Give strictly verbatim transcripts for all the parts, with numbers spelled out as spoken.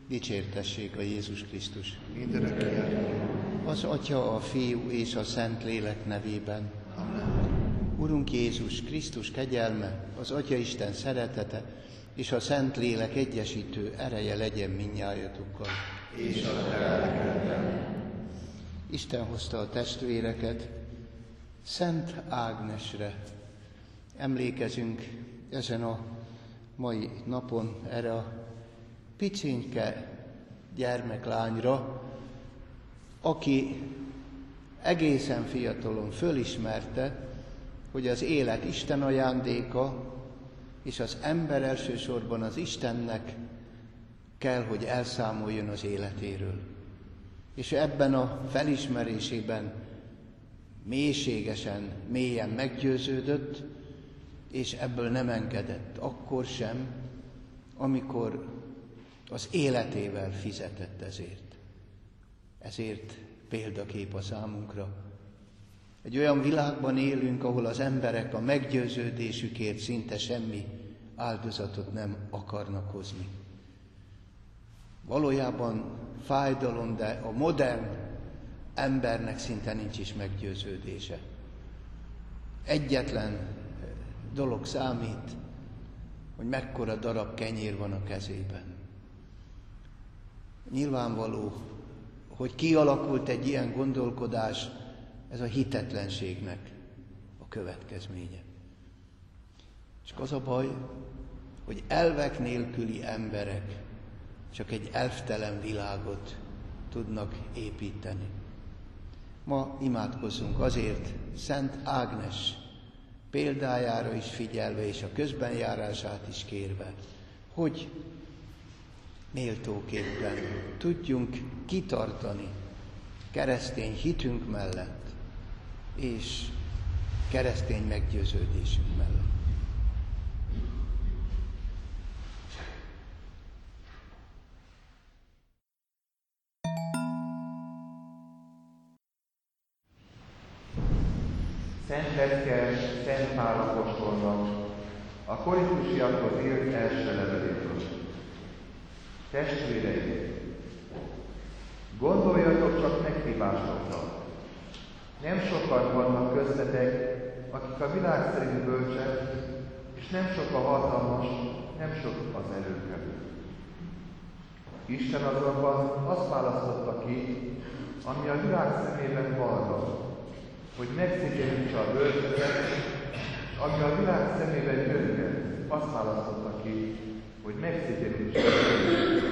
Dicsértessék a Jézus Krisztus. Mindörökké. Az Atya, a Fiú és a Szentlélek nevében. Amen. Urunk Jézus Krisztus kegyelme, az Atya Isten szeretete és a Szentlélek egyesítő ereje legyen mindnyájatokkal. És a te lelkeddel. Isten hozta a testvéreket Szent Ágnesre. Emlékezünk ezen a mai napon erre a picényke gyermeklányra, aki egészen fiatalon fölismerte, hogy az élet Isten ajándéka, és az ember elsősorban az Istennek kell, hogy elszámoljon az életéről. És ebben a felismerésében mélységesen, mélyen meggyőződött, és ebből nem engedett akkor sem, amikor az életével fizetett ezért. Ezért példakép a számunkra. Egy olyan világban élünk, ahol az emberek a meggyőződésükért szinte semmi áldozatot nem akarnak hozni. Valójában fájdalom, de a modern embernek szinte nincs is meggyőződése. Egyetlen dolog számít, hogy mekkora darab kenyér van a kezében. Nyilvánvaló, hogy kialakult egy ilyen gondolkodás, ez a hitetlenségnek a következménye. És az a baj, hogy elvek nélküli emberek csak egy elvtelen világot tudnak építeni. Ma imádkozzunk azért Szent Ágnes példájára is figyelve, és a közbenjárását is kérve, hogy méltóképpen tudjunk kitartani keresztény hitünk mellett, és keresztény meggyőződésünk mellett. Szentekkel Szent Pál apostolnak a korintusiakhoz írt első leveléről. Testvéreim, gondoljatok csak meghívásokra. Nem sokan vannak köztetek, akik a világ szerint bölcsek, és nem sok a hatalmas, nem sok az erőkelő. Isten azonban azt választotta ki, ami a világ szemében valda, hogy megszégyenítse a bölcseket, és ami a világ szemében gyönge, azt választotta ki, hogy megszégyenítse a bölcseket.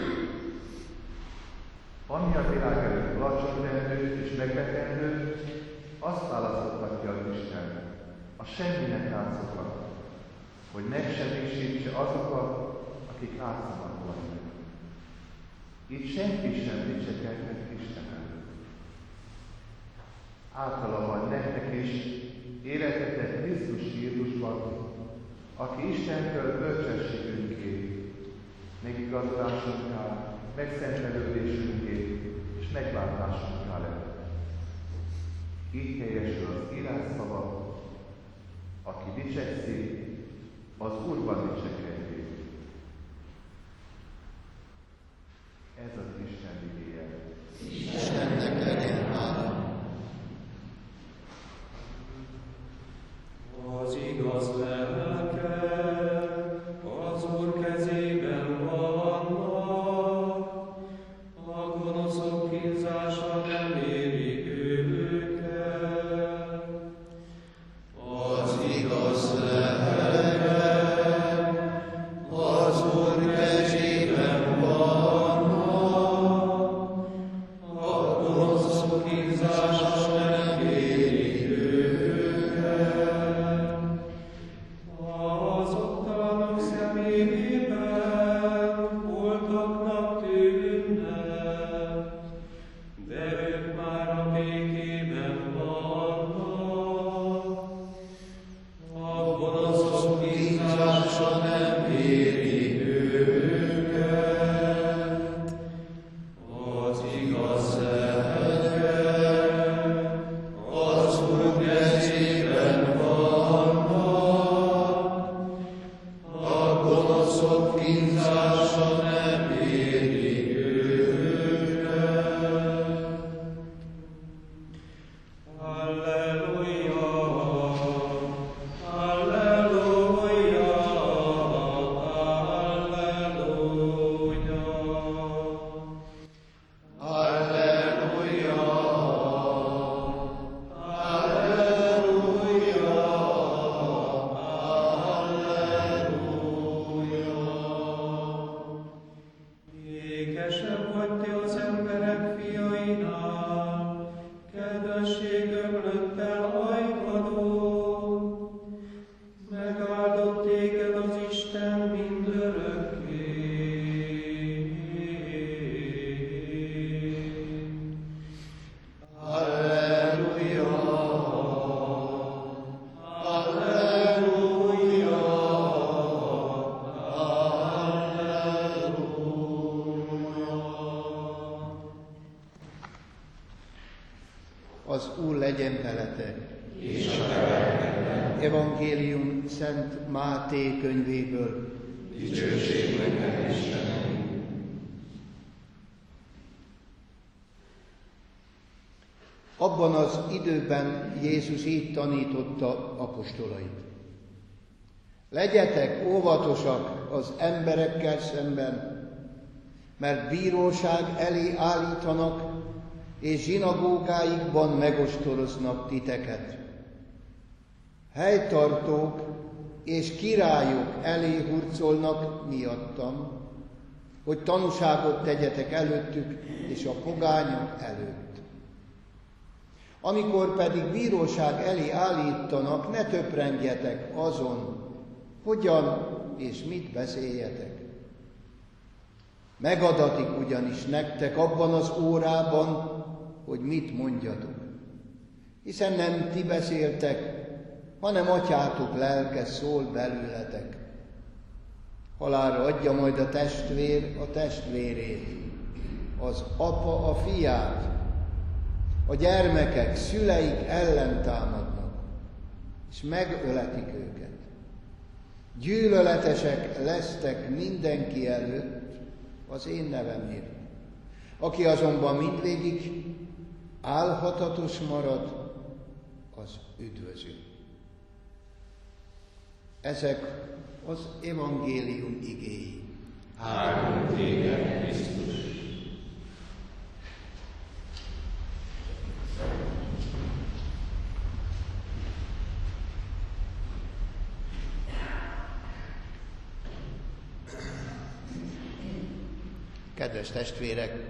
Ami a világ előtt alacsonyrendű és megvetendő, azt választotta ki az Isten, a semminek látszokat, hogy megsemmisítse azokat, akik látszanak vannak. Itt senki sem dicsekedhet Isten előtt. Általában nektek is életetek Krisztus Jézusban, aki Istentől bölcsességünké, megigazulásunká, megszentelődésünké és megváltásunká lett. Így helyesül az írásszava, aki dicsekszik, az Úrban dicsekedjék. Ez az Isten igéje. Istennek legyen hála. Az igaz lelke az Úr kezében vannak, a gonoszok kínzása nem éri őket. Az igaz lelke az Úr kezében vannak, a gonoszok kínzása nem éri őket. Azoknak szemében boldognak tűnnek, de ők már a békében vannak. A gonoszok kínzása nem éri őket. Az igaz lelke az Úr kezében vannak, a gonoszok kínzása nem éri őket. Az Úr legyen veletek. És a te Evangélium Szent Máté könyvéből. dicsőség neked, Istenem. Abban az időben Jézus így tanította apostolait. Legyetek óvatosak az emberekkel szemben, mert bíróság elé állítanak, és zsinagógáikban megostoroznak titeket. Helytartók és királyok elé hurcolnak miattam, hogy tanúságot tegyetek előttük és a pogányok előtt. Amikor pedig bíróság elé állítanak, ne töprengjetek azon, hogyan és mit beszéljetek. Megadatik ugyanis nektek abban az órában, hogy mit mondjatok. Hiszen nem ti beszéltek, hanem atyátok lelke szól belőletek. Halálra adja majd a testvér a testvérét, az apa a fiát, a gyermekek szüleik ellen támadnak, és megöletik őket. Gyűlöletesek lesztek mindenki előtt az én nevemért. Aki azonban mindvégig álhatatos marad, az üdvözül. Ezek az evangélium igéi. Áldunk téged, Krisztus! Kedves testvérek!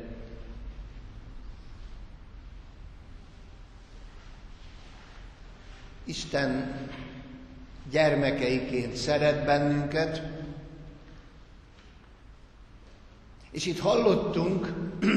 Isten gyermekeiként szeret bennünket, és itt hallottunk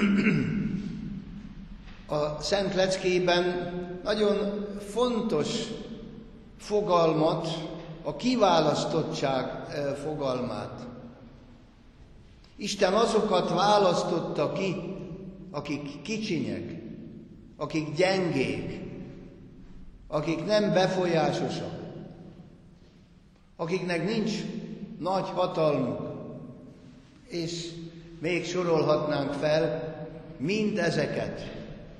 a Szent Leckében nagyon fontos fogalmat, a kiválasztottság fogalmát. Isten azokat választotta ki, akik kicsinyek, akik gyengék, akik nem befolyásosak, akiknek nincs nagy hatalmuk, és még sorolhatnánk fel mindezeket.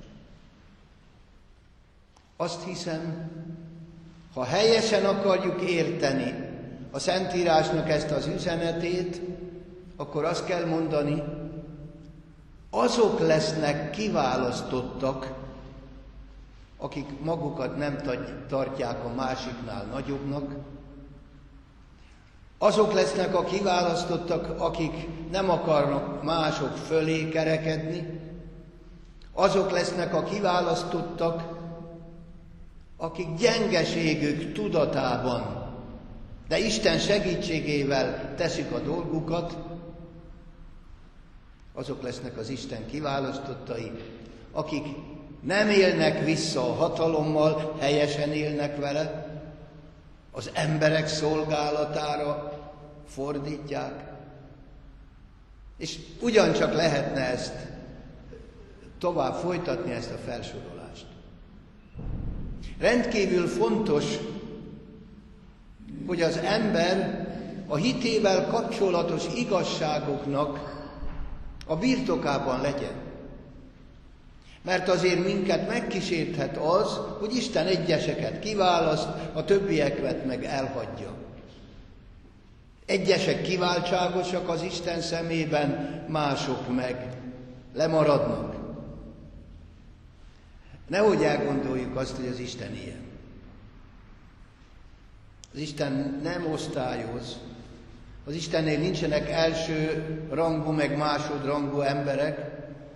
Azt hiszem, ha helyesen akarjuk érteni a Szentírásnak ezt az üzenetét, akkor azt kell mondani, azok lesznek kiválasztottak, akik magukat nem tartják a másiknál nagyobbnak, azok lesznek a kiválasztottak, akik nem akarnak mások fölé kerekedni, azok lesznek a kiválasztottak, akik gyengeségük tudatában, de Isten segítségével teszik a dolgukat, azok lesznek az Isten kiválasztottai, akik nem élnek vissza a hatalommal, helyesen élnek vele, az emberek szolgálatára fordítják. És ugyancsak lehetne ezt tovább folytatni, ezt a felsorolást. Rendkívül fontos, hogy az ember a hitével kapcsolatos igazságoknak a birtokában legyen. Mert azért minket megkísérthet az, hogy Isten egyeseket kiválaszt, a többieket meg elhagyja. Egyesek kiváltságosak az Isten szemében, mások meg lemaradnak. Nehogy elgondoljuk azt, hogy az Isten ilyen. Az Isten nem osztályoz. Az Istennél nincsenek első rangú, meg másodrangú emberek.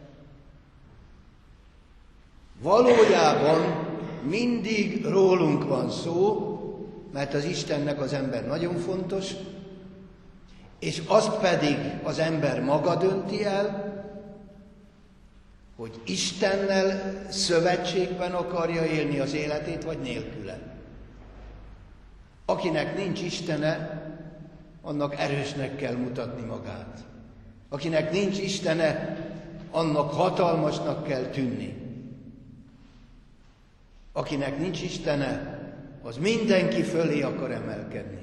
Valójában mindig rólunk van szó, mert az Istennek az ember nagyon fontos, és azt pedig az ember maga dönti el, hogy Istennel szövetségben akarja élni az életét, vagy nélküle. Akinek nincs Istene, annak erősnek kell mutatni magát. Akinek nincs Istene, annak hatalmasnak kell tűnni. Akinek nincs Istene, az mindenki fölé akar emelkedni.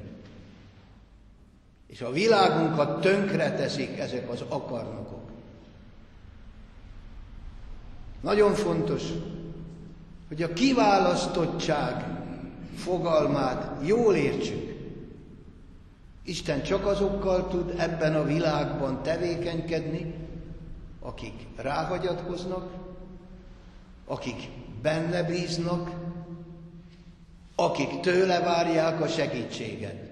És a világunkat tönkreteszik ezek az akarnokok. Nagyon fontos, hogy a kiválasztottság fogalmát jól értsük. Isten csak azokkal tud ebben a világban tevékenykedni, akik ráhagyatkoznak, akik benne bíznak, akik tőle várják a segítséget.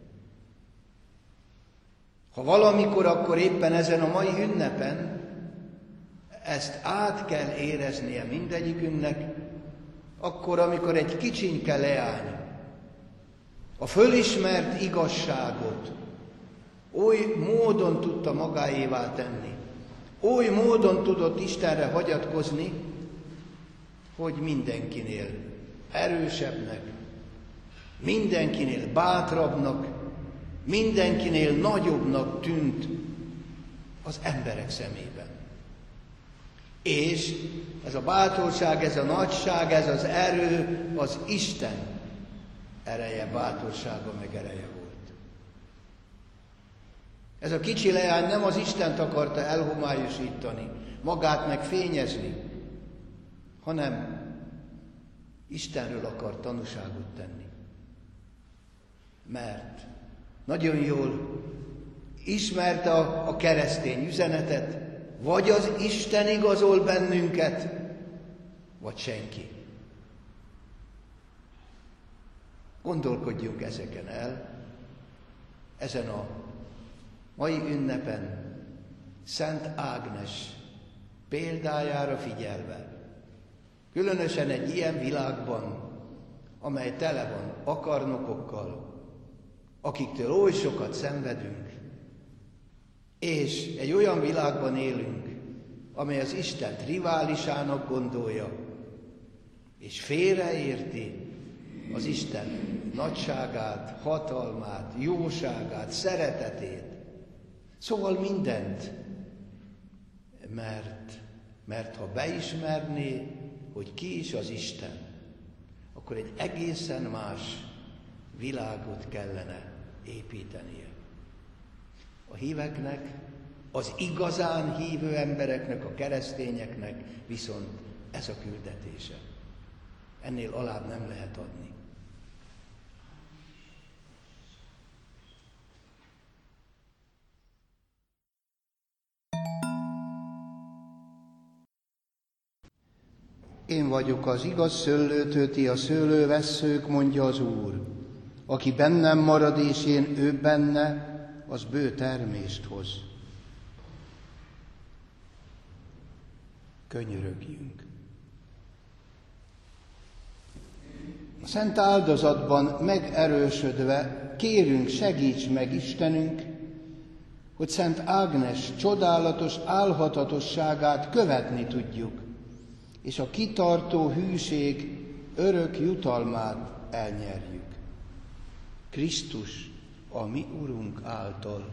Ha valamikor, akkor éppen ezen a mai ünnepen ezt át kell éreznie mindegyikünknek, akkor, amikor egy kicsinke leány a fölismert igazságot oly módon tudta magáévá tenni, oly módon tudott Istenre hagyatkozni, hogy mindenkinél erősebbnek, mindenkinél bátrabbnak, mindenkinél nagyobbnak tűnt az emberek szemében. És ez a bátorság, ez a nagyság, ez az erő, az Isten ereje, bátorsága meg ereje volt. Ez a kicsi leány nem az Istent akarta elhomályosítani, magát meg fényezni, hanem Istenről akar tanúságot tenni. Mert nagyon jól ismerte a, a keresztény üzenetet, vagy az Isten igazol bennünket, vagy senki. Gondolkodjunk ezeken el, ezen a mai ünnepen Szent Ágnes példájára figyelve, különösen egy ilyen világban, amely tele van akarnokokkal, akiktől oly sokat szenvedünk, és egy olyan világban élünk, amely az Istent riválisának gondolja, és félreérti az Isten nagyságát, hatalmát, jóságát, szeretetét. Szóval mindent, mert, mert ha beismerné, hogy ki is az Isten, akkor egy egészen más világot kellene építenie. A híveknek, az igazán hívő embereknek, a keresztényeknek viszont ez a küldetése. Ennél alább nem lehet adni. Én vagyok az igaz szőlőtő, ti a szőlővesszők, mondja az Úr. Aki bennem marad, és én ő benne, az bő termést hoz. Könyörögjünk. A szent áldozatban megerősödve kérünk, segíts meg Istenünk, hogy Szent Ágnes csodálatos álhatatosságát követni tudjuk, és a kitartó hűség örök jutalmát elnyerjük. Krisztus, a mi Urunk által.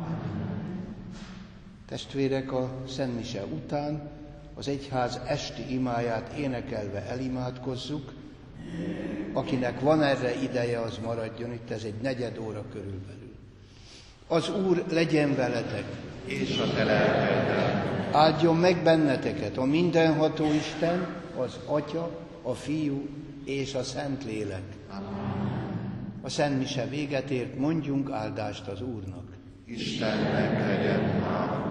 Testvérek, a Szent Mise után az egyház esti imáját énekelve elimádkozzuk. Akinek van erre ideje, az maradjon itt, ez egy negyed óra körülbelül. Az Úr legyen veletek, és a te lelkeddel. Áldjon meg benneteket a mindenható Isten, az Atya, a Fiú és a Szentlélek. A Szent Mise véget ért, mondjunk áldást az Úrnak. Istennek legyen hála.